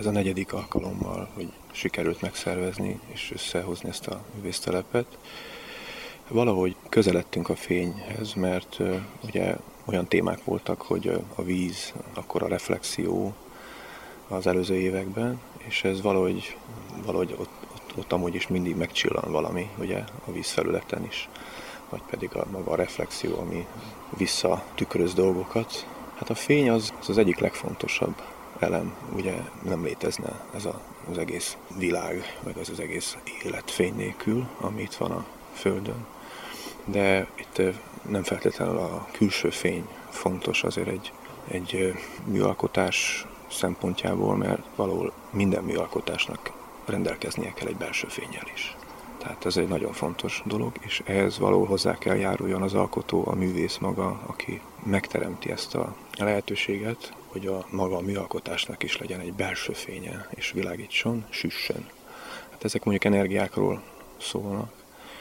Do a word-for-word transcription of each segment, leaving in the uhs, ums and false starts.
a negyedik alkalommal, hogy sikerült megszervezni és összehozni ezt a művésztelepet. Valahogy közeledtünk a fényhez, mert uh, ugye olyan témák voltak, hogy uh, a víz, akkor a reflexió az előző években, és ez valahogy, valahogy ott, ott, ott amúgy is mindig megcsillan valami, ugye a vízfelületen is, vagy pedig a maga a reflexió, ami visszatükröz dolgokat. Hát a fény az az, az egyik legfontosabb elem, ugye nem létezne ez a, az egész világ, meg az az egész élet fény nélkül, ami itt van a Földön. De itt nem feltétlenül a külső fény fontos azért egy, egy műalkotás szempontjából, mert valahol minden műalkotásnak rendelkeznie kell egy belső fénnyel is. Tehát ez egy nagyon fontos dolog, és ehhez valahol hozzá kell járuljon az alkotó, a művész maga, aki megteremti ezt a lehetőséget, hogy a maga a műalkotásnak is legyen egy belső fénye, és világítson, süssen. Hát ezek mondjuk energiákról szólnak,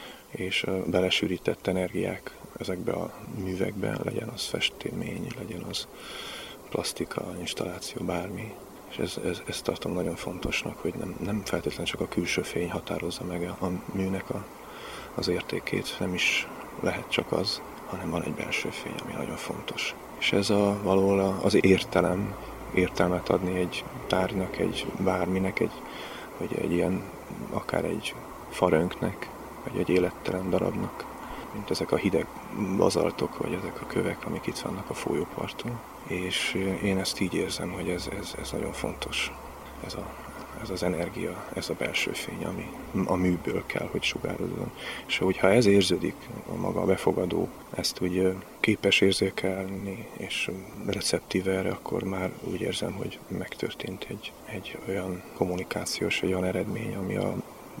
és belesűrített energiák ezekbe a művekben, legyen az festémény, legyen az plastika, installáció, bármi. És ez, ez, ezt tartom nagyon fontosnak, hogy nem, nem feltétlenül csak a külső fény határozza meg a, a műnek a, az értékét, nem is lehet csak az, hanem van egy belső fény, ami nagyon fontos. És ez a, valahol az értelem, értelmet adni egy tárgynak, egy bárminek, egy, vagy egy ilyen, akár egy farönknek, vagy egy élettelen darabnak, mint ezek a hideg bazaltok, vagy ezek a kövek, amik itt vannak a folyóparton. És én ezt így érzem, hogy ez, ez, ez nagyon fontos, ez, a, ez az energia, ez a belső fény, ami a műből kell, hogy sugározzon. És hogyha ez érződik, a maga a befogadó, ezt úgy képes érzékelni, és receptív erre, akkor már úgy érzem, hogy megtörtént egy, egy olyan kommunikációs, egy olyan eredmény, ami a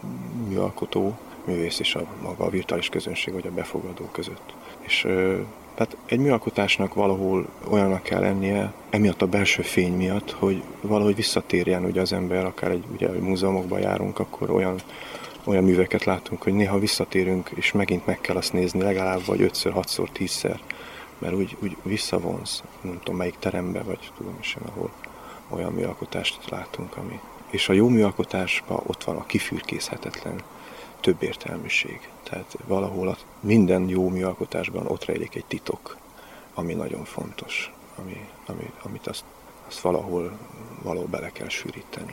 műalkotó, művész és a maga a virtuális közönség, vagy a befogadó között. És tehát egy műalkotásnak valahol olyannak kell lennie, emiatt a belső fény miatt, hogy valahogy visszatérjen ugye az ember, akár egy ugye, múzeumokban járunk, akkor olyan, olyan műveket látunk, hogy néha visszatérünk, és megint meg kell azt nézni legalább vagy ötször, hatszor, tízszer, mert úgy, úgy visszavonz, nem tudom melyik terembe, vagy tudom is én, ahol olyan műalkotást látunk, ami... És a jó műalkotásban ott van a kifürkészhetetlen több értelműség. Tehát valahol a, minden jó műalkotásban ott rejlik egy titok, ami nagyon fontos, ami, ami, amit azt, azt valahol, valahol bele kell sűríteni.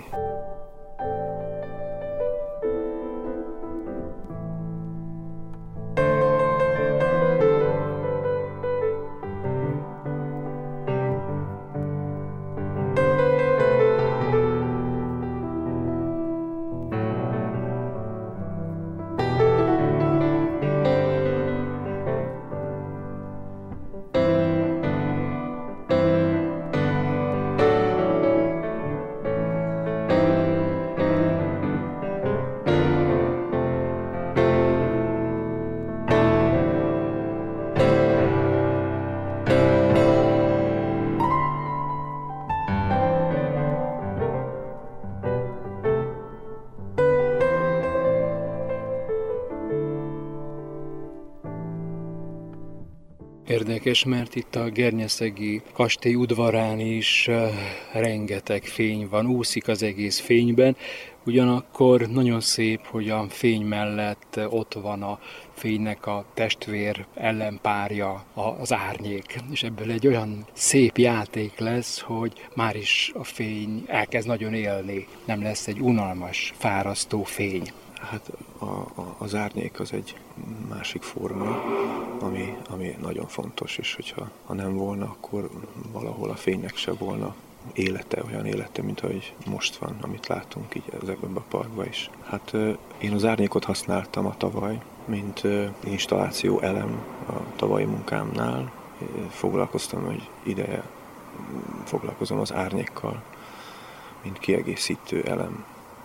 Érdekes, mert itt a Gernyeszegi kastély udvarán is uh, rengeteg fény van, úszik az egész fényben, ugyanakkor nagyon szép, hogy a fény mellett ott van a fénynek a testvér ellenpárja, az árnyék, és ebből egy olyan szép játék lesz, hogy már is a fény elkezd nagyon élni, nem lesz egy unalmas, fárasztó fény. Hát a, a, az árnyék az egy másik forma, ami, ami nagyon fontos, és hogyha ha nem volna, akkor valahol a fénynek se volna élete, olyan élete, mint ahogy most van, amit látunk így ezekben a parkban is. Hát én az árnyékot használtam a tavaly, mint installáció elem a tavalyi munkámnál. Foglalkoztam, hogy ideje foglalkozom az árnyékkal, mint kiegészítő elem.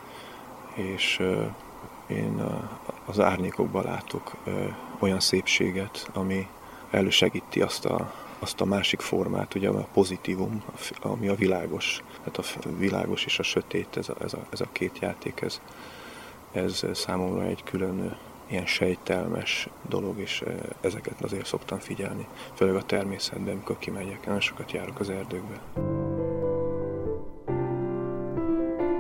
És én az árnyékokban látok olyan szépséget, ami elősegíti azt a, azt a másik formát, ugye a pozitívum, ami a világos. Tehát a világos és a sötét, ez a, ez a, ez a két játék, ez, ez számomra egy külön ilyen sejtelmes dolog, és ezeket azért szoktam figyelni. Főleg a természetben, amikor kimegyek, nagyon sokat járok az erdőkbe.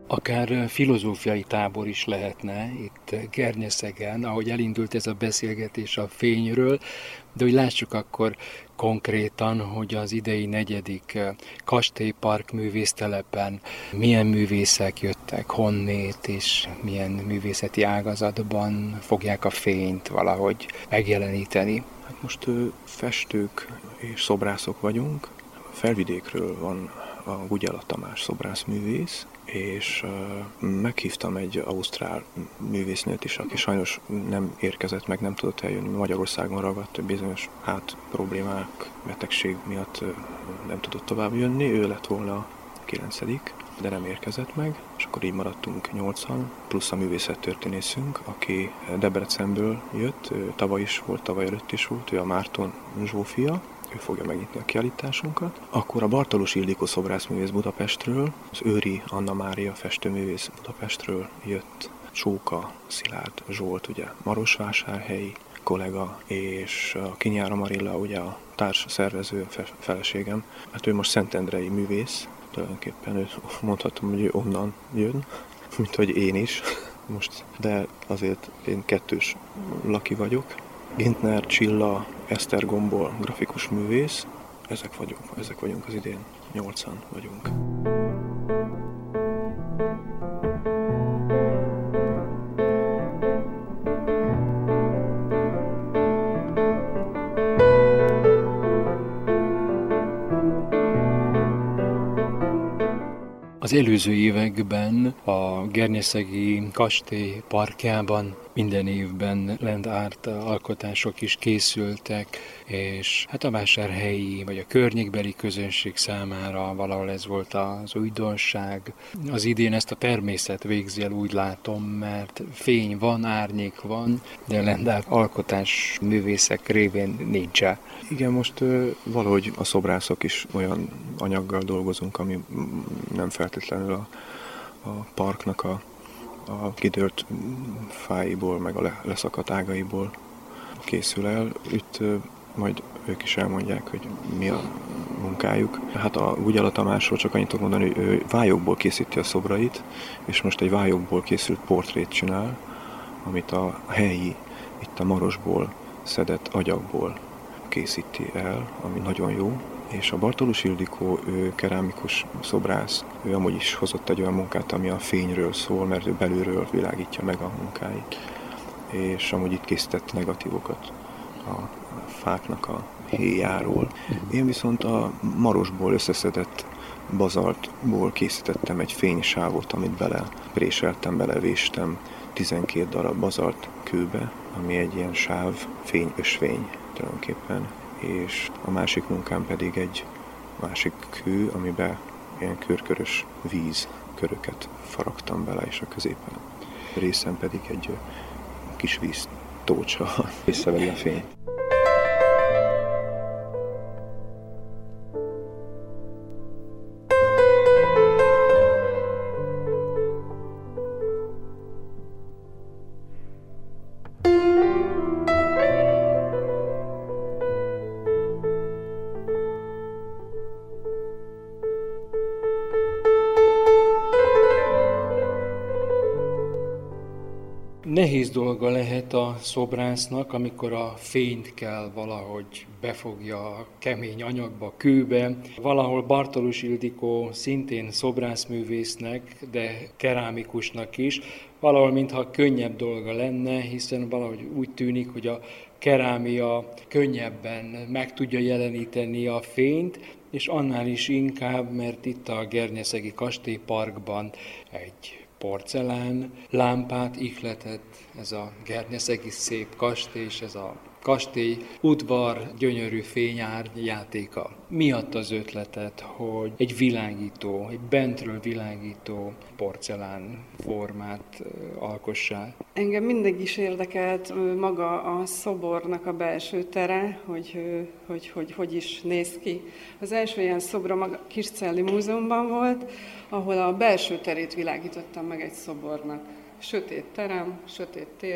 Akár filozófiai tábor is lehetne itt Gernyeszegen, ahogy elindult ez a beszélgetés a fényről, de hogy lássuk akkor konkrétan, hogy az idei negyedik kastélypark művésztelepen milyen művészek jöttek, honnét, és milyen művészeti ágazatban fogják a fényt valahogy megjeleníteni. Hát most festők és szobrászok vagyunk. Felvidékről van a Gugyala Tamás szobrászművész, és uh, meghívtam egy ausztrál művésznőt is, aki sajnos nem érkezett meg, nem tudott eljönni. Magyarországon ragadt bizonyos hát problémák, betegség miatt uh, nem tudott tovább jönni. Ő lett volna a kilencedik, de nem érkezett meg, és akkor így maradtunk nyolcan, plusz a művészettörténészünk, aki Debrecenből jött, ő tavaly is volt, tavaly előtt is volt, ő a Márton Zsófia, ő fogja megnyitni a kiállításunkat. Akkor a Bartalos Ildikó szobrászművész Budapestről, az Őri Anna Mária festőművész Budapestről jött, Csóka Szilárd Zsolt, ugye marosvásárhelyi kollega, és a Kinyára Marilla, ugye a társ szervező feleségem. Hát ő most szentendrei művész, tulajdonképpen őt mondhatom, hogy ő onnan jön, mint hogy én is most, de azért én kettős laki vagyok. Gintner, Csilla, Esztergomból grafikus művész, ezek vagyunk, ezek vagyunk az idén, nyolcan vagyunk. Az előző években a Gernyeszegi kastély parkjában minden évben land art alkotások is készültek, és hát a vásárhelyi vagy a környékbeli közönség számára valahol ez volt az újdonság. Az idén ezt a természet végzi el, úgy látom, mert fény van, árnyék van, de land art alkotás művészek révén nincsen. Igen, most uh, valahogy a szobrászok is olyan anyaggal dolgozunk, ami nem feltétlenül a, a parknak a, a kidőlt fáiból, meg a leszakadt ágaiból készül el. Itt uh, majd ők is elmondják, hogy mi a munkájuk. Hát a Gugyala Tamásról csak annyit tudok mondani, hogy ő vályokból készíti a szobrait, és most egy vályokból készült portrét csinál, amit a helyi, itt a Marosból szedett agyagból készíti el, ami nagyon jó. És a Bartalos Ildikó, ő kerámikus szobrász, ő amúgy is hozott egy olyan munkát, ami a fényről szól, mert ő belülről világítja meg a munkáit. És amúgy itt készített negatívokat a fáknak a héjáról. Én viszont a Marosból összeszedett bazaltból készítettem egy fénysávot, amit bele préseltem, belevéstem tizenkét darab bazalt kőbe, ami egy ilyen sáv, fény, ösvény tulajdonképpen. És a másik munkám pedig egy másik kő, amiben ilyen körkörös víz köröket faragtam bele, és a középen részen pedig egy kis víz tócsa visszaveri a fényt. Nehéz dolga lehet a szobrásznak, amikor a fényt kell valahogy befogja a kemény anyagba, kőbe. Valahol Bartalos Ildikó szintén szobrászművésznek, de kerámikusnak is, valahol mintha könnyebb dolga lenne, hiszen valahogy úgy tűnik, hogy a kerámia könnyebben meg tudja jeleníteni a fényt, és annál is inkább, mert itt a Gernyeszegi kastélyparkban egy porcelán lámpát ihletett ez a Gernyeszegi szép kastély, és ez a kastély udvar gyönyörű fényár játéka. Mi adta az ötletet, hogy egy világító, egy bentről világító porcelán formát alkossál? Engem mindig is érdekelt maga a szobornak a belső tere, hogy hogy, hogy hogy is néz ki. Az első ilyen szobrom a Kiscelli Múzeumban volt, ahol a belső terét világítottam meg egy szobornak. Sötét terem, sötét tér,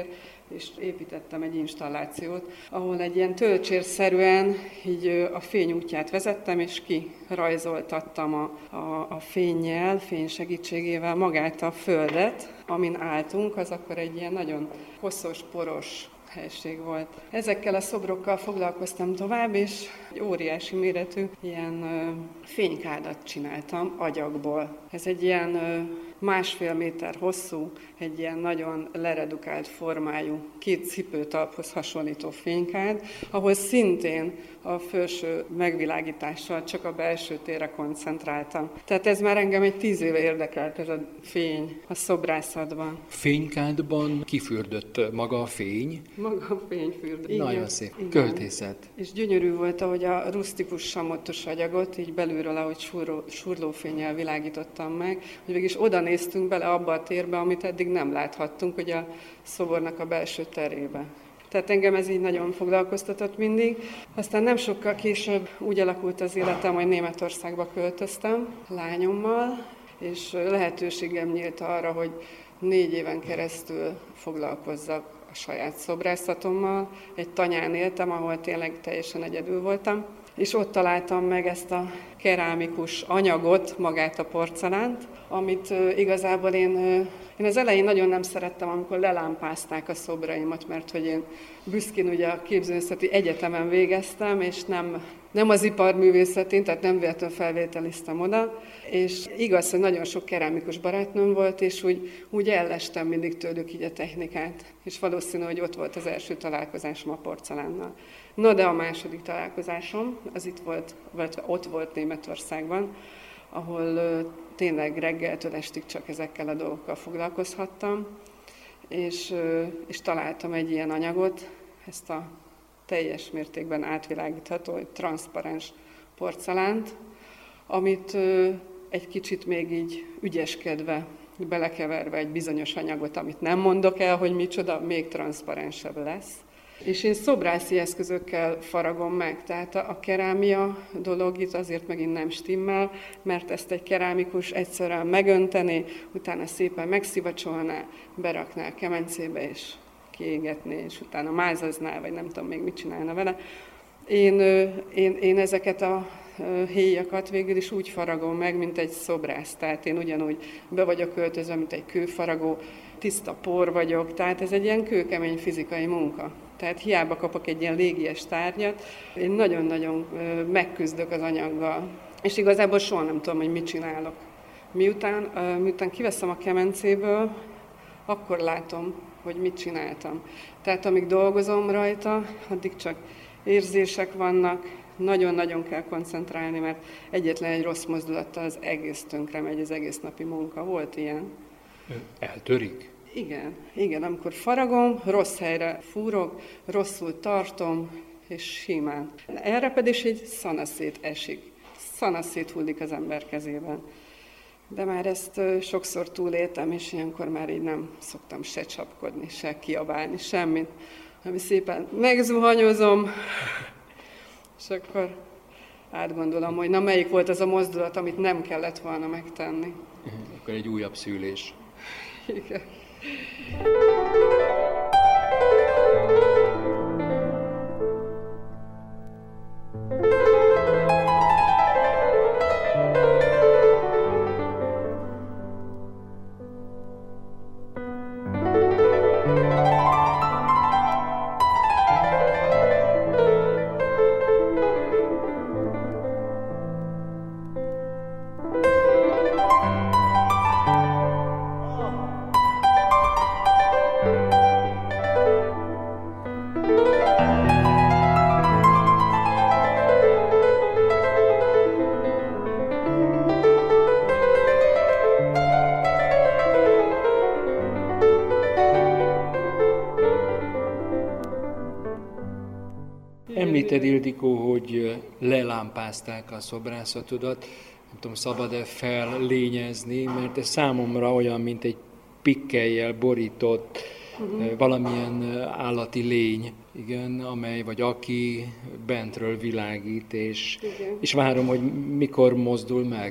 és építettem egy installációt, ahol egy ilyen tölcsérszerűen így a fény útját vezettem, és kirajzoltattam a, a, a fénnyel, fény segítségével magát a földet, amin álltunk, az akkor egy ilyen nagyon koszos, poros helység volt. Ezekkel a szobrokkal foglalkoztam tovább, és egy óriási méretű ilyen ö, fénykádat csináltam agyagból. Ez egy ilyen ö, másfél méter hosszú, egy ilyen nagyon leredukált formájú, két cipőtalphoz hasonlító fénykád, ahol szintén a felső megvilágítással csak a belső térre koncentráltam. Tehát ez már engem egy tíz éve érdekelt, ez a fény a szobrászatban. Fénykádban kifürdött maga a fény? Maga a fény fürdött. Nagyon Igen, szép. igen. Költészet. És gyönyörű volt, ahogy a rusztikus samottos agyagot, így belülről, ahogy surló, surlófénnyel világítottam meg, hogy mégis oda néztünk bele abba a térbe, amit eddig nem láthattunk, hogy a szobornak a belső terébe. Tehát engem ez így nagyon foglalkoztatott mindig. Aztán nem sokkal később úgy alakult az életem, hogy Németországba költöztem lányommal, és lehetőségem nyílt arra, hogy négy éven keresztül foglalkozzak a saját szobrászatommal. Egy tanyán éltem, ahol tényleg teljesen egyedül voltam, és ott találtam meg ezt a kerámikus anyagot, magát a porcelánt, amit uh, igazából én, uh, én az elején nagyon nem szerettem, amikor lelámpázták a szobraimat, mert hogy én büszkén ugye a képzőművészeti egyetemen végeztem, és nem, nem az iparművészetén, tehát nem véletlenül felvételiztem oda, és igaz, hogy nagyon sok kerámikus barátnőm volt, és úgy, úgy ellestem mindig tőlük így a technikát, és valószínű, hogy ott volt az első találkozásom a porcelánnal. Na de a második találkozásom, az itt volt, vagy ott volt Németországban, ahol uh, tényleg reggeltől estig csak ezekkel a dolgokkal foglalkozhattam, és, uh, és találtam egy ilyen anyagot, ezt a teljes mértékben átvilágítható, egy transzparens porcelánt, amit uh, egy kicsit még így ügyeskedve, belekeverve egy bizonyos anyagot, amit nem mondok el, hogy micsoda, még transzparensebb lesz. És én szobrászi eszközökkel faragom meg, tehát a, a kerámia dolog itt azért megint nem stimmel, mert ezt egy kerámikus egyszerűen megöntené, utána szépen megszivacsolná, berakná kemencébe és kiégetné, és utána mázazná, vagy nem tudom még mit csinálna vele. Én, én, én ezeket a héjakat végül is úgy faragom meg, mint egy szobrász, tehát én ugyanúgy be vagyok költözve, mint egy kőfaragó, tiszta por vagyok, tehát ez egy ilyen kőkemény fizikai munka. Tehát hiába kapok egy ilyen légies tárgyat, én nagyon-nagyon megküzdök az anyaggal. És igazából soha nem tudom, hogy mit csinálok. Miután, miután kiveszem a kemencéből, akkor látom, hogy mit csináltam. Tehát amíg dolgozom rajta, addig csak érzések vannak, nagyon-nagyon kell koncentrálni, mert egyetlen egy rossz mozdulattal az egész tönkre megy, az egész napi munka. Volt ilyen. Eltörik? Igen, igen, amikor faragom, rossz helyre fúrok, rosszul tartom, és simán. Erre pedig egy szanaszét esik. Szanaszét hullik az ember kezében. De már ezt sokszor túléltem, és ilyenkor már így nem szoktam se csapkodni, se kiabálni, semmit. Ami szépen megzuhanyozom, és akkor átgondolom, hogy na melyik volt az a mozdulat, amit nem kellett volna megtenni. Akkor egy újabb szülés. Igen. Említed, Ildikó, hogy lelámpázták a szobrászatodat. Nem tudom, szabad-e fellényezni, mert ez számomra olyan, mint egy pikkelyjel borított uh-huh. valamilyen állati lény, igen, amely vagy aki bentről világít, és, és várom, hogy mikor mozdul meg.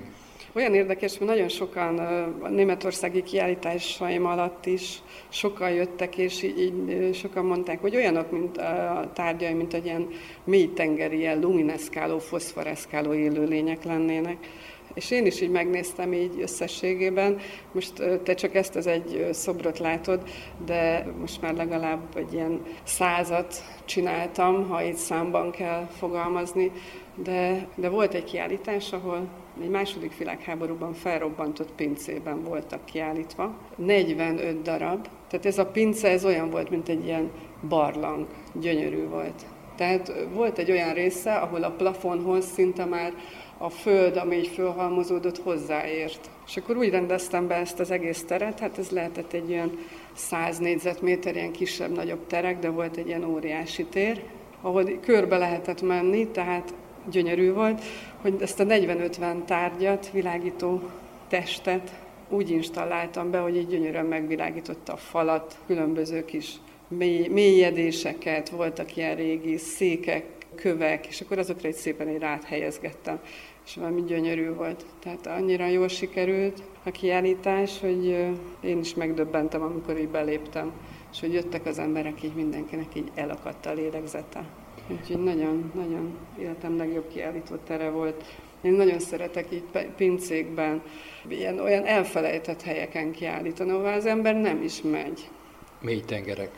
Olyan érdekes, hogy nagyon sokan a németországi kiállításaim alatt is sokan jöttek, és így, így sokan mondták, hogy olyanok, mint a tárgyai, mint egy ilyen mélytengeri, ilyen lumineszkáló, foszforeszkáló élőlények lennének. És én is így megnéztem így összességében, most te csak ezt az egy szobrot látod, de most már legalább egy ilyen százat csináltam, ha itt számban kell fogalmazni, de, de volt egy kiállítás, ahol egy második világháborúban felrobbantott pincében voltak kiállítva, negyvenöt darab, tehát ez a pince ez olyan volt, mint egy ilyen barlang, gyönyörű volt. Tehát volt egy olyan része, ahol a plafonhoz szinte már a föld, ami így fölhalmozódott, hozzáért. És akkor úgy rendeztem be ezt az egész teret, hát ez lehetett egy olyan száz négyzetméter, ilyen kisebb-nagyobb terek, de volt egy ilyen óriási tér, ahol körbe lehetett menni, tehát gyönyörű volt, hogy ezt a negyven-ötven tárgyat, világító testet úgy installáltam be, hogy így gyönyörűen megvilágította a falat, különböző kis mély, mélyedéseket, voltak ilyen régi székek, kövek, és akkor azokra egy szépen egy ráthelyezgettem, és valami gyönyörű volt. Tehát annyira jól sikerült a kiállítás, hogy én is megdöbbentem, amikor így beléptem, és hogy jöttek az emberek, így mindenkinek így elakadt a lélegzete. Úgyhogy nagyon, nagyon életem legjobb kiállító tere volt. Én nagyon szeretek így pincékben, ilyen, olyan elfelejtett helyeken kiállítani, ahol az ember nem is megy. Mély tengerek.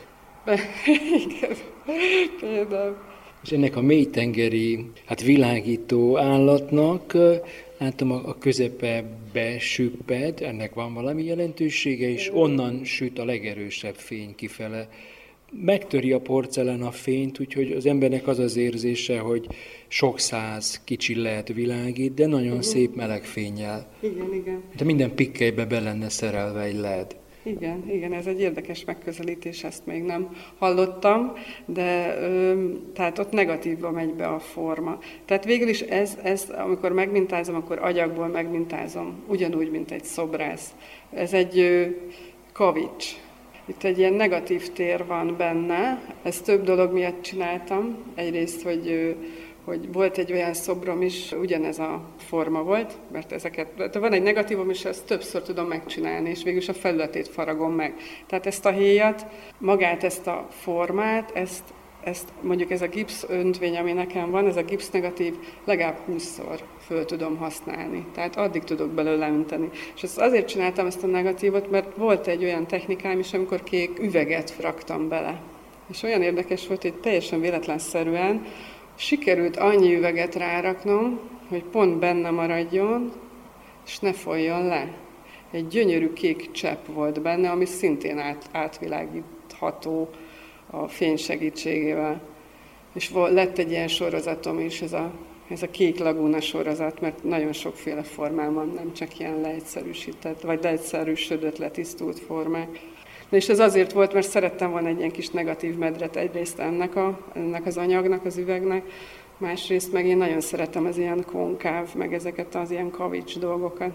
Igen, például. És ennek a mélytengeri, hát világító állatnak, látom a közepe besüpped, ennek van valami jelentősége, és onnan süt a legerősebb fény kifele. Megtöri a porcelán a fényt, úgyhogy az embernek az az érzése, hogy sok száz kicsi lehet világít, de nagyon uh-huh. szép meleg fénnyel. Igen, igen. De minden pikkelybe be lenne szerelve egy led. Igen, igen, ez egy érdekes megközelítés, ezt még nem hallottam, de ö, tehát ott negatívba megy be a forma. Tehát végül is ez, ez, amikor megmintázom, akkor agyagból megmintázom, ugyanúgy, mint egy szobrász. Ez egy ö, kavics. Itt egy ilyen negatív tér van benne, ezt több dolog miatt csináltam. Egyrészt, hogy, hogy volt egy olyan szobrom is, ugyanez a forma volt, mert ezeket, van egy negatívum, és ezt többször tudom megcsinálni, és végülis a felületét faragom meg. Tehát ezt a héjat, magát ezt a formát, ezt, ezt mondjuk ez a gipsz öntvény, ami nekem van, ez a gipsz negatív, legalább húszszor föl tudom használni. Tehát addig tudok belőle önteni. És ezt azért csináltam ezt a negatívot, mert volt egy olyan technikám is, amikor kék üveget raktam bele. És olyan érdekes volt, hogy teljesen véletlenszerűen sikerült annyi üveget ráraknom, hogy pont benne maradjon, és ne folyjon le. Egy gyönyörű kék csepp volt benne, ami szintén át, átvilágítható a fény segítségével. És lett egy ilyen sorozatom is, ez a, ez a kék lagúna sorozat, mert nagyon sokféle formám van, nem csak ilyen leegyszerűsített, vagy leegyszerűsödött, letisztult formák. Na és ez azért volt, mert szerettem volna egy ilyen kis negatív medret egyrészt ennek, a, ennek az anyagnak, az üvegnek, másrészt meg én nagyon szeretem az ilyen konkáv, meg ezeket az ilyen kavics dolgokat.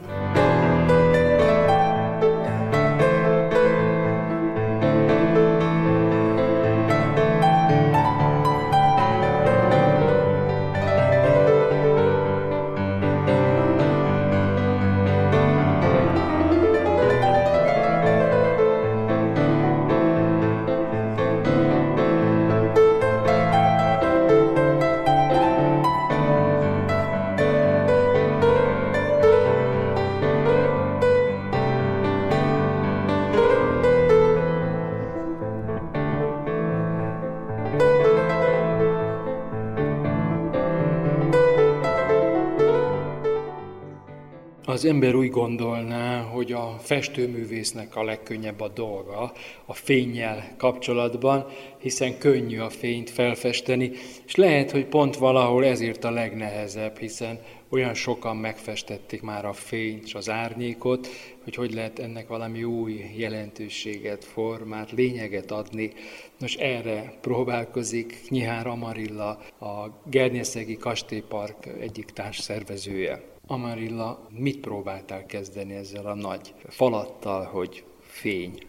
Az ember úgy gondolná, hogy a festőművésznek a legkönnyebb a dolga a fénnyel kapcsolatban, hiszen könnyű a fényt felfesteni, és lehet, hogy pont valahol ezért a legnehezebb, hiszen olyan sokan megfestették már a fényt és az árnyékot, hogy hogy lehet ennek valami új jelentőséget, formát, lényeget adni. Nos, erre próbálkozik Nyihár Amarilla, a Gernyeszegi Kastélypark egyik társszervezője. Amarilla, mit próbáltál kezdeni ezzel a nagy falattal, hogy fény.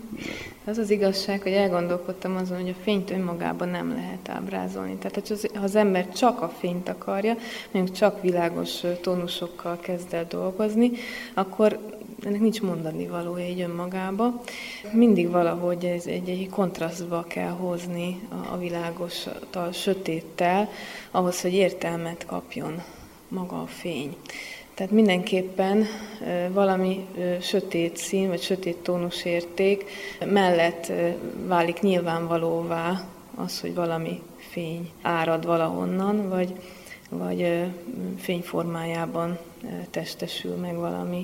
Az az igazság, hogy elgondolkodtam azon, hogy a fényt önmagában nem lehet ábrázolni. Tehát ha az ember csak a fényt akarja, mondjuk csak világos tónusokkal kezd el dolgozni, akkor ennek nincs mondani valója így önmagába. Mindig valahogy ez egy, egy kontrasztba kell hozni a, a világostal, sötéttel, ahhoz, hogy értelmet kapjon maga a fény. Tehát mindenképpen valami sötét szín, vagy sötét tónusérték mellett válik nyilvánvalóvá az, hogy valami fény árad valahonnan, vagy, vagy fényformájában testesül meg valami,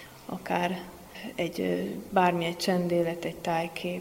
akár egy bármi egy csendélet, egy tájkép,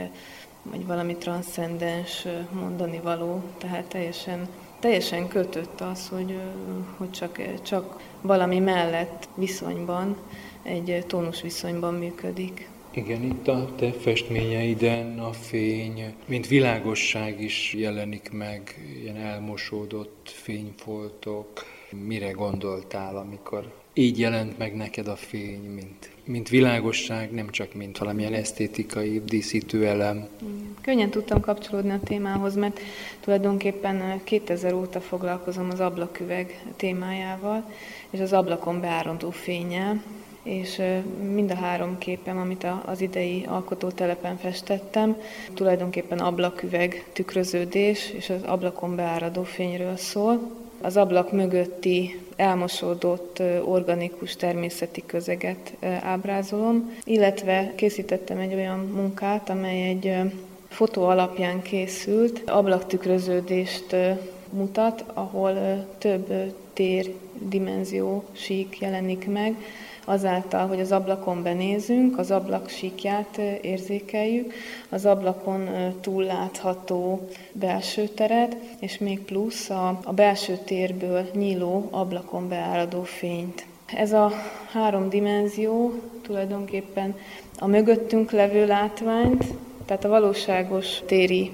vagy valami transzcendens mondani való, tehát teljesen, teljesen kötött az, hogy, hogy csak, csak valami mellett viszonyban, egy tónus viszonyban működik. Igen, itt a te festményeiden a fény, mint világosság is jelenik meg, ilyen elmosódott fényfoltok. Mire gondoltál, amikor így jelent meg neked a fény, mint, mint világosság, nem csak mint valamilyen esztétikai díszítő elem? Könnyen tudtam kapcsolódni a témához, mert tulajdonképpen kétezer óta foglalkozom az ablaküveg témájával, és az ablakon beáramló fénnyel, és mind a három képem, amit az idei alkotótelepen festettem, tulajdonképpen ablaküveg tükröződés és az ablakon beáradó fényről szól. Az ablak mögötti elmosódott organikus természeti közeget ábrázolom, illetve készítettem egy olyan munkát, amely egy fotó alapján készült, ablaktükröződést mutat, ahol több térdimenzió sík jelenik meg, azáltal, hogy az ablakon benézünk, az ablak síkját érzékeljük, az ablakon túl látható belső teret, és még plusz a, a belső térből nyíló ablakon beáradó fényt. Ez a három dimenzió tulajdonképpen a mögöttünk levő látványt, tehát a valóságos téri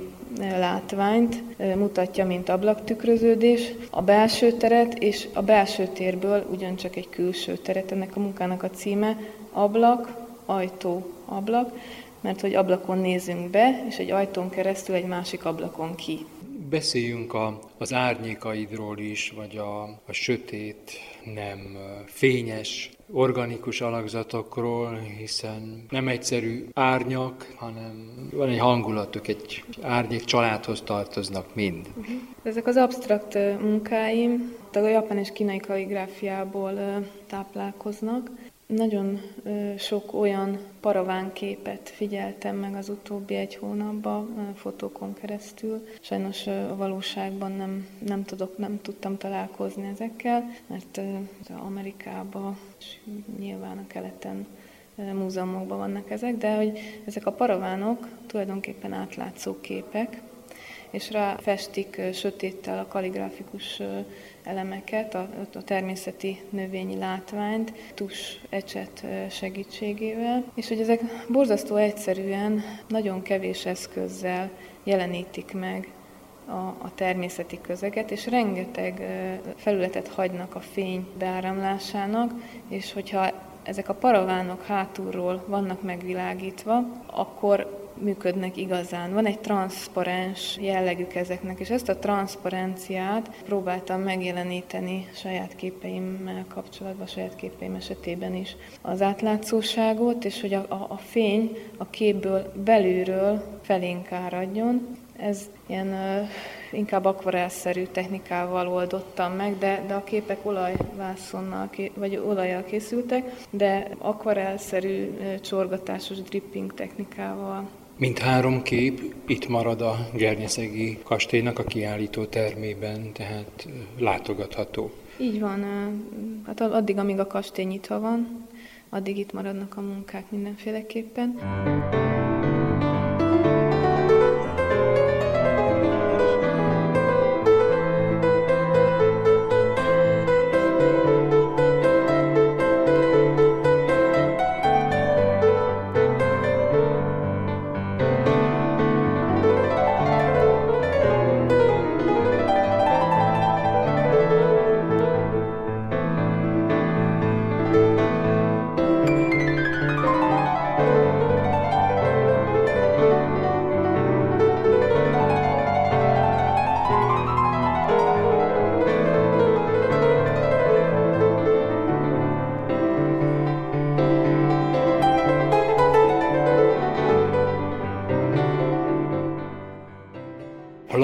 látványt mutatja, mint ablaktükröződés, a belső teret és a belső térből ugyancsak egy külső teret. Ennek a munkának a címe ablak, ajtó, ablak, mert hogy ablakon nézünk be, és egy ajtón keresztül egy másik ablakon ki. Beszéljünk a, az árnyékaidról is, vagy a, a sötét, nem fényes, organikus alakzatokról, hiszen nem egyszerű árnyak, hanem van egy hangulatuk, egy árnyék családhoz tartoznak mind. Uh-huh. Ezek az absztrakt munkáim a japán és kínai kalligráfiából táplálkoznak. Nagyon sok olyan paravánképet figyeltem meg az utóbbi egy hónapban fotókon keresztül. Sajnos a valóságban nem, nem, tudok, nem tudtam találkozni ezekkel, mert Amerikában és nyilván a keleten múzeumokban vannak ezek, de hogy ezek a paravánok tulajdonképpen átlátszó képek, és rá festik sötéttel a kalligráfikus elemeket, a, a természeti növényi látványt, tus ecset segítségével, és hogy ezek borzasztó egyszerűen, nagyon kevés eszközzel jelenítik meg a, a természeti közeget, és rengeteg felületet hagynak a fény beáramlásának, és hogyha ezek a paravánok hátulról vannak megvilágítva, akkor működnek igazán. Van egy transzparens jellegük ezeknek, és ezt a transzparenciát próbáltam megjeleníteni saját képeimmel kapcsolatban, saját képeim esetében is. Az átlátszóságot, és hogy a, a, a fény a képből belülről felénk áradjon. Ez ilyen uh, inkább akvarelszerű technikával oldottam meg, de, de a képek olajvászonnal, vagy olajjal készültek, de akvarelszerű uh, csorgatásos dripping technikával. Mint három kép itt marad a Gernyeszegi kastélynak a kiállító termében, tehát látogatható. Így van, hát addig, amíg a kastély nyitva van, addig itt maradnak a munkák mindenféleképpen.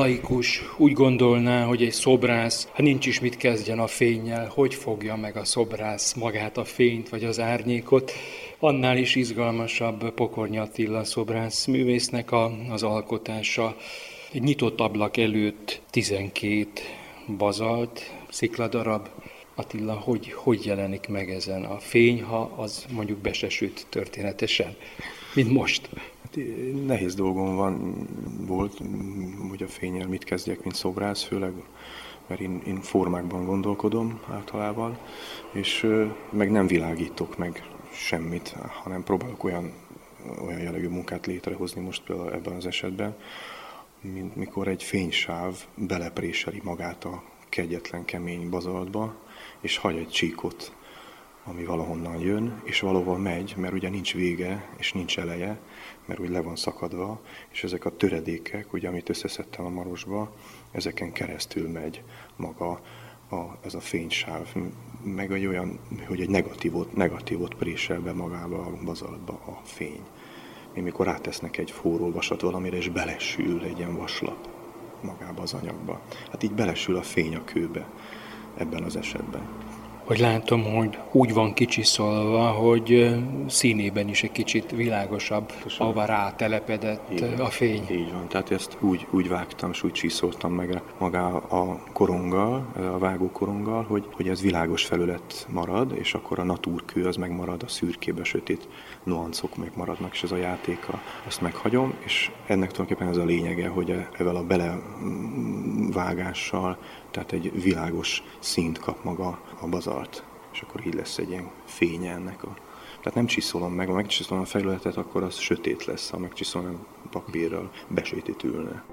laikus úgy gondolná, hogy egy szobrász, ha nincs is mit kezdjen a fénnyel, hogy fogja meg a szobrász magát a fényt vagy az árnyékot, annál is izgalmasabb Pokorny Attila szobrász művésznek a, az alkotása. Egy nyitott ablak előtt tizenkét bazalt, szikladarab. Attila, hogy, hogy jelenik meg ezen a fény, ha az mondjuk be se süt történetesen, mint most? Hát, nehéz dolgom van, volt, hogy a fénnyel mit kezdjek, mint szobrász, főleg, mert én, én formákban gondolkodom általában, és meg nem világítok meg semmit, hanem próbálok olyan, olyan jellegű munkát létrehozni most például ebben az esetben, mint mikor egy fénysáv belepréseli magát a kegyetlen, kemény bazaltba, és hagy egy csíkot, ami valahonnan jön, és valahol megy, mert ugye nincs vége, és nincs eleje, mert úgy le van szakadva, és ezek a töredékek, ugye, amit összeszedtem a marosba, ezeken keresztül megy maga a, ez a fénysáv, meg egy olyan, hogy egy negatívot, negatívot présel be magába a bazaltba a fény. Még mikor rátesznek egy forró vasat valamire, és belesül egy ilyen vaslap magába az anyagba. Hát így belesül a fény a kőbe ebben az esetben. Hogy látom, hogy úgy van kicsiszolva, hogy színében is egy kicsit világosabb, ahova rátelepedett Igen, a fény. Így van, tehát ezt úgy, úgy vágtam, és úgy csiszoltam meg magá a koronggal, a vágókoronggal, hogy, hogy ez világos felület marad, és akkor a natúrkő az megmarad, a szürkébe sötét nuancok megmaradnak, és ez a játéka, azt meghagyom, és ennek tulajdonképpen ez a lényege, hogy ezzel a belevágással, tehát egy világos színt kap maga a bazalt, és akkor így lesz egy ilyen fénye ennek a... Tehát nem csiszolom meg, ha megcsiszolom a felületet, akkor az sötét lesz, ha megcsiszolom papírral, besötétülne.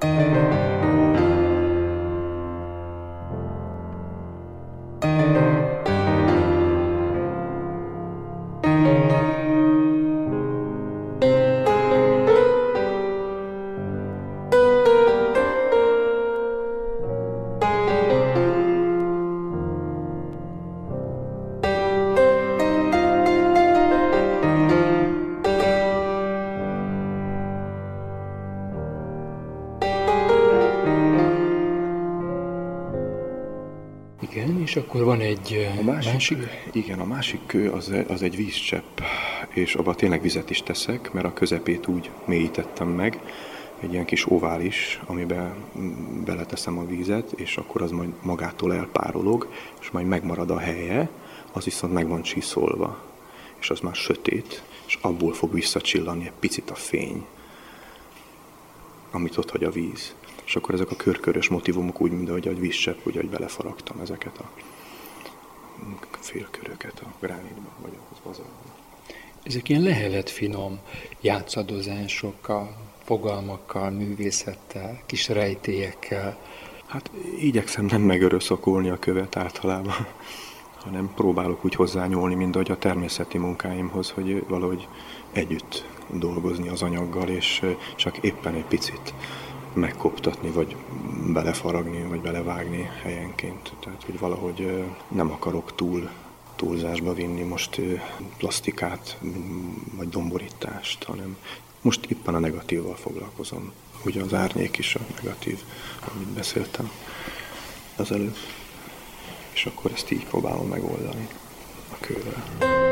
És akkor van egy a másik, másik? Igen, a másik kő az, az egy vízcsepp, és abban tényleg vizet is teszek, mert a közepét úgy mélyítettem meg, egy ilyen kis ovális, amiben beleteszem a vízet, és akkor az majd magától elpárolog, és majd megmarad a helye, az viszont meg van csiszolva, és az már sötét, és abból fog visszacsillanni egy picit a fény, amit ott hagy a víz. És akkor ezek a körkörös motivumok úgy, mint ahogy a vízcsepp, úgy, ahogy belefaragtam ezeket a félköröket a gránitba, vagy az bazaltba. Ezek ilyen lehelet finom játszadozásokkal, fogalmakkal, művészettel, kis rejtélyekkel. Hát igyekszem nem megöröszakolni a követ általában, hanem próbálok úgy hozzányúlni, mint ahogy a természeti munkáimhoz, hogy valahogy együtt dolgozni az anyaggal, és csak éppen egy picit megkoptatni, vagy belefaragni, vagy belevágni helyenként. Tehát, hogy valahogy nem akarok túl túlzásba vinni most plastikát, vagy domborítást, hanem most éppen a negatívval foglalkozom. Ugye az árnyék is a negatív, amit beszéltem az előbb. És akkor ezt így próbálom megoldani a kővel.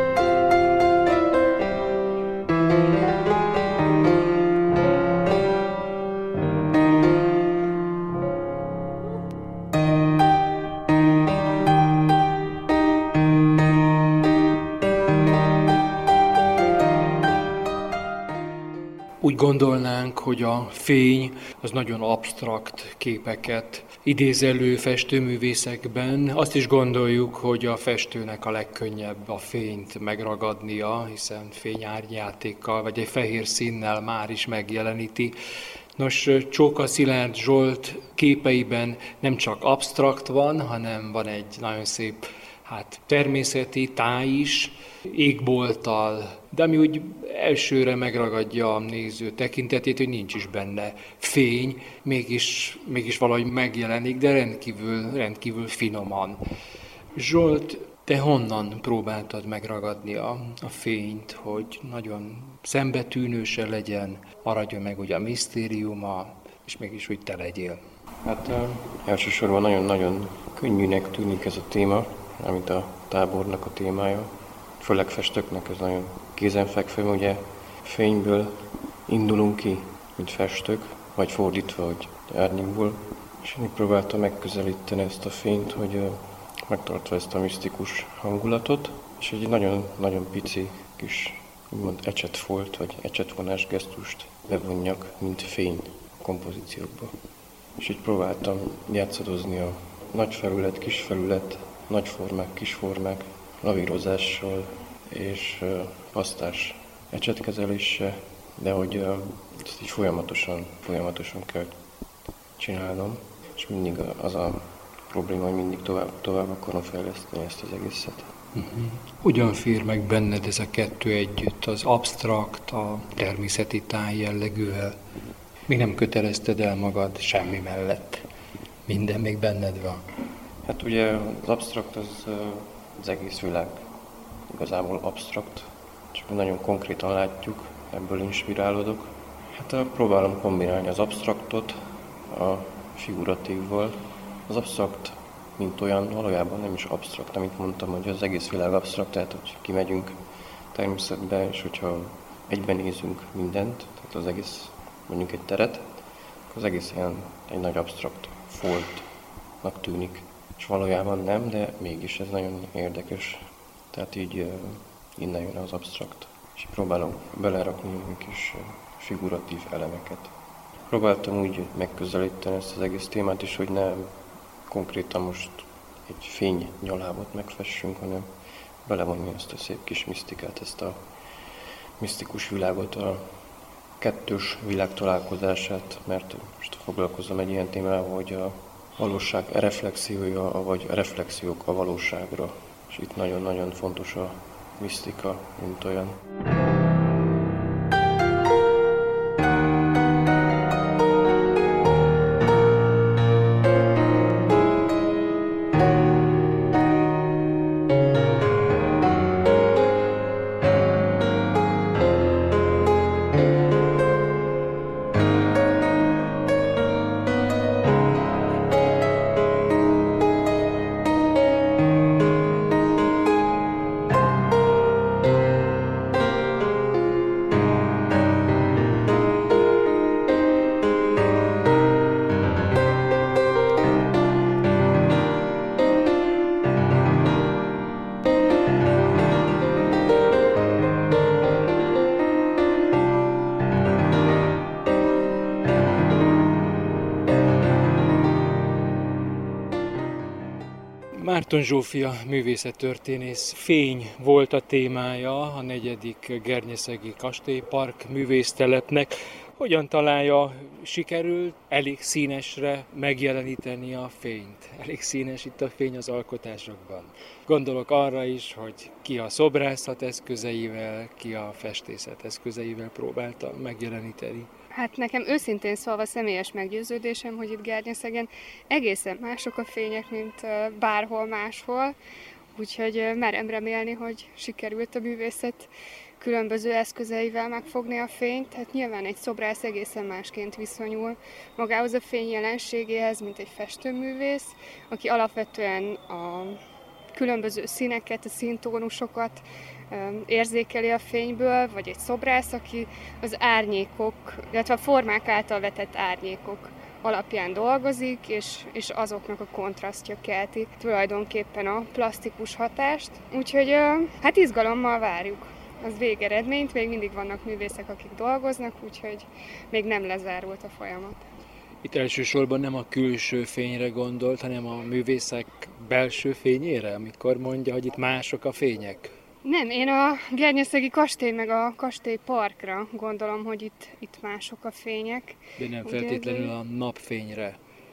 Úgy gondolnánk, hogy a fény az nagyon absztrakt képeket idéz elő festőművészekben. Azt is gondoljuk, hogy a festőnek a legkönnyebb a fényt megragadnia, hiszen fényárnyjátékkal vagy egy fehér színnel már is megjeleníti. Nos, Csóka Szilárd Zsolt képeiben nem csak absztrakt van, hanem van egy nagyon szép hát, természeti táj is, égbolttal, de ami úgy elsőre megragadja a néző tekintetét, hogy nincs is benne fény, mégis, mégis valahogy megjelenik, de rendkívül, rendkívül finoman. Zsolt, te honnan próbáltad megragadni a, a fényt, hogy nagyon szembetűnőse legyen, maradjon meg ugye a misztériuma, és mégis úgy te legyél? Hát uh, elsősorban nagyon-nagyon könnyűnek tűnik ez a téma, amit a tábornak a témája. Főleg festőknek ez nagyon kézenfekvő, ugye fényből indulunk ki, mint festők, vagy fordítva, hogy árnyékból. És én próbáltam megközelíteni ezt a fényt, hogy uh, megtartva ezt a misztikus hangulatot, és egy nagyon-nagyon pici kis úgymond ecsetfolt, vagy ecsetvonás gesztust bevonjak, mint fény a kompozíciókba. És így próbáltam játszadozni a nagy felület, kis felület, nagy formák, kis formák, lavírozással és uh, pasztás ecsetkezeléssel, de hogy uh, ezt így folyamatosan, folyamatosan kell csinálnom, és mindig az a probléma, hogy mindig tovább, tovább akarom fejleszteni ezt az egészet. Uh-huh. Ugyan fér meg benned ez a kettő együtt, az absztrakt, a természeti táj jellegűvel? Még nem kötelezted el magad semmi mellett. Minden még benned van. Hát ugye az absztrakt az, az egész világ igazából absztrakt, csak nagyon konkrétan látjuk, ebből inspirálódok. Hát próbálom kombinálni az absztraktot a figuratívval. Az absztrakt, mint olyan, valójában nem is absztrakt, amit mondtam, hogy az egész világ absztrakt, tehát hogy kimegyünk természetbe, és hogyha egyben nézünk mindent, tehát az egész, mondjuk egy teret, akkor az egész ilyen egy nagy absztrakt foltnak tűnik. És valójában nem, de mégis ez nagyon érdekes. Tehát így uh, innen jön az absztrakt. És próbálom belerakni egy kis uh, figuratív elemeket. Próbáltam úgy megközelíteni ezt az egész témát is, hogy nem konkrétan most egy fénynyalábot megfessünk, hanem belevonni ezt a szép kis misztikát, ezt a misztikus világot, a kettős világ találkozását, mert most foglalkozom egy ilyen témával, hogy a valóság reflexiója, vagy a reflexiók a valóságra. És itt nagyon-nagyon fontos a misztika, mint olyan. Márton Zsófia művészettörténész, fény volt a témája a negyedik Gernyeszegi Kastélypark művésztelepnek. Hogyan találja, sikerült elég színesre megjeleníteni a fényt? Elég színes itt a fény az alkotásokban. Gondolok arra is, hogy ki a szobrászat eszközeivel, ki a festészet eszközeivel próbálta megjeleníteni. Hát nekem őszintén szólva személyes meggyőződésem, hogy itt Gernyeszegen egészen mások a fények, mint bárhol máshol. Úgyhogy merem remélni, hogy sikerült a művészet különböző eszközeivel megfogni a fényt. Hát nyilván egy szobrász egészen másként viszonyul magához a fény jelenségéhez, mint egy festőművész, aki alapvetően a különböző színeket, a színtónusokat érzékeli a fényből, vagy egy szobrász, aki az árnyékok, illetve a formák által vetett árnyékok alapján dolgozik, és, és azoknak a kontrasztja kelti tulajdonképpen a plastikus hatást. Úgyhogy hát izgalommal várjuk az végeredményt, még mindig vannak művészek, akik dolgoznak, úgyhogy még nem lezárult a folyamat. Itt elsősorban nem a külső fényre gondolt, hanem a művészek belső fényére, amikor mondja, hogy itt mások a fények. Nem, én a Gernyeszegi kastély meg a kastélyparkra gondolom, hogy itt, itt mások a fények. De nem ugye feltétlenül a napfényre,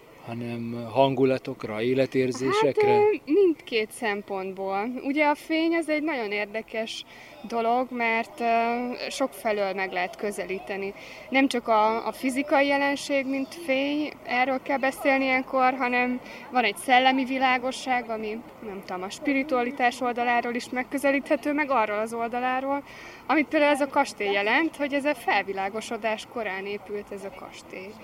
hanem hangulatokra, életérzésekre? Hát mindkét szempontból. Ugye a fény az egy nagyon érdekes dolog, mert sok felől meg lehet közelíteni. Nem csak a, a fizikai jelenség, mint fény, erről kell beszélni ilyenkor, hanem van egy szellemi világosság, ami nem tudom, a spiritualitás oldaláról is megközelíthető, meg arról az oldaláról, amit például ez a kastély jelent, hogy ez a felvilágosodás korán épült ez a kastély.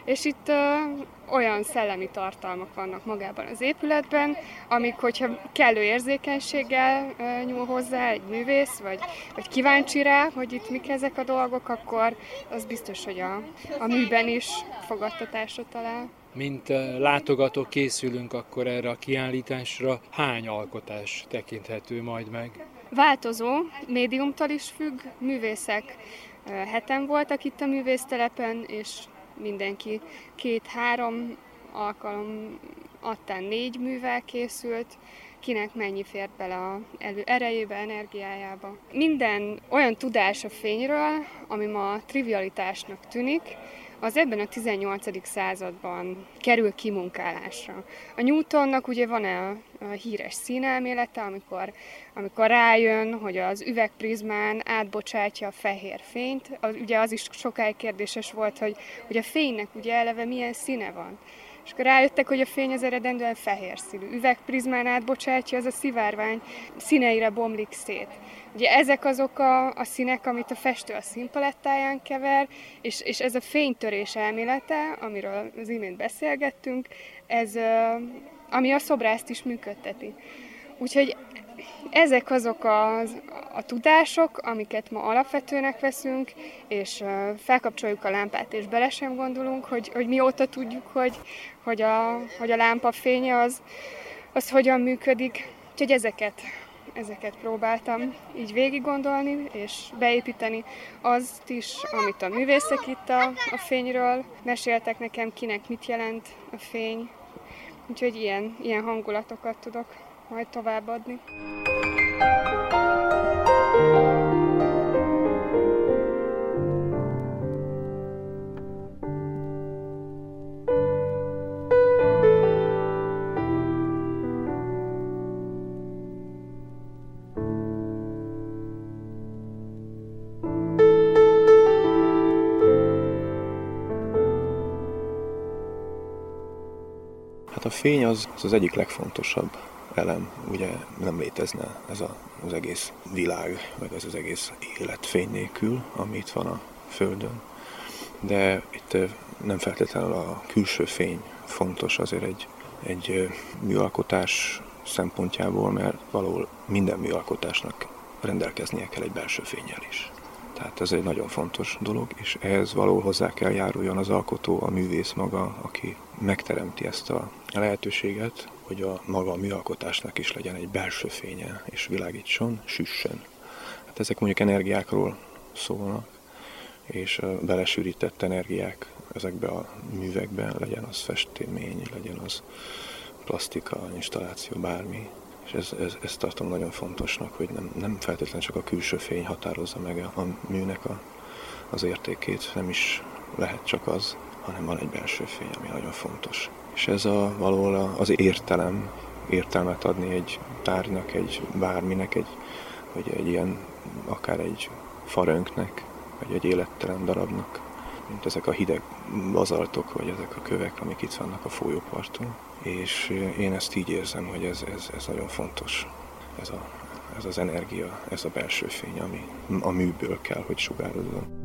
és itt ö, olyan szellemi tartalmak vannak magában az épületben, amik, hogyha kellő érzékenységgel ö, nyúl hozzá egy művész, vagy, vagy kíváncsi rá, hogy itt mik ezek a dolgok, akkor az biztos, hogy a, a műben is fogadtatásra talál. Mint látogatók készülünk akkor erre a kiállításra, hány alkotás tekinthető majd meg? Változó, médiumtól is függ, művészek heten voltak itt a művésztelepen, és mindenki két-három alkalom adtán négy művel készült, kinek mennyi fért bele a elő erejébe, energiájába. Minden olyan tudás a fényről, ami ma trivialitásnak tűnik, az ebben a tizennyolcadik században kerül kimunkálásra. A Newtonnak ugye van a híres színelmélete, amikor, amikor rájön, hogy az üvegprizmán átbocsátja a fehér fényt. Az, ugye az is sokáig kérdéses volt, hogy, hogy a fénynek ugye eleve milyen színe van. És akkor rájöttek, hogy a fény az eredendően fehér színű. Üvegprizmán átbocsátja, az a szivárvány színeire bomlik szét. Ugye ezek azok a, a színek, amit a festő a színpalettáján kever, és, és ez a fénytörés elmélete, amiről az imént beszélgettünk, ez, ami a szobrászt is működteti. Úgyhogy ezek azok a, a tudások, amiket ma alapvetőnek veszünk, és felkapcsoljuk a lámpát, és bele sem gondolunk, hogy, hogy mióta tudjuk, hogy, hogy, a, hogy a lámpa fénye az, az hogyan működik. Úgyhogy ezeket, ezeket próbáltam így végig gondolni, és beépíteni azt is, amit a művészek itt a, a fényről meséltek nekem, kinek mit jelent a fény. Úgyhogy ilyen, ilyen hangulatokat tudok majd továbbadni. Hát a fény az az, az egyik legfontosabb elem, ugye nem létezne ez a, az egész világ, meg ez az egész élet fény nélkül, ami itt van a Földön. De itt nem feltétlenül a külső fény fontos azért egy, egy műalkotás szempontjából, mert valahol minden műalkotásnak rendelkeznie kell egy belső fénnyel is. Tehát ez egy nagyon fontos dolog, és ehhez valahol hozzá kell járuljon az alkotó, a művész maga, aki megteremti ezt a lehetőséget, hogy a maga a műalkotásnak is legyen egy belső fénye, és világítson, süssön. Hát ezek mondjuk energiákról szólnak, és a belesűrített energiák ezekbe a művekben, legyen az festény, legyen az plastika, installáció, bármi. És ez, ez, ezt tartom nagyon fontosnak, hogy nem, nem feltétlenül csak a külső fény határozza meg a, a műnek a, az értékét, nem is lehet csak az, hanem van egy belső fény, ami nagyon fontos. És ez a, valahol az értelem, értelmet adni egy tárgynak, egy bárminek, egy, vagy egy ilyen, akár egy farönknek, vagy egy élettelen darabnak, mint ezek a hideg bazaltok, vagy ezek a kövek, amik itt vannak a folyóparton. És én ezt így érzem, hogy ez, ez, ez nagyon fontos, ez, a, ez az energia, ez a belső fény, ami a műből kell, hogy sugározzon.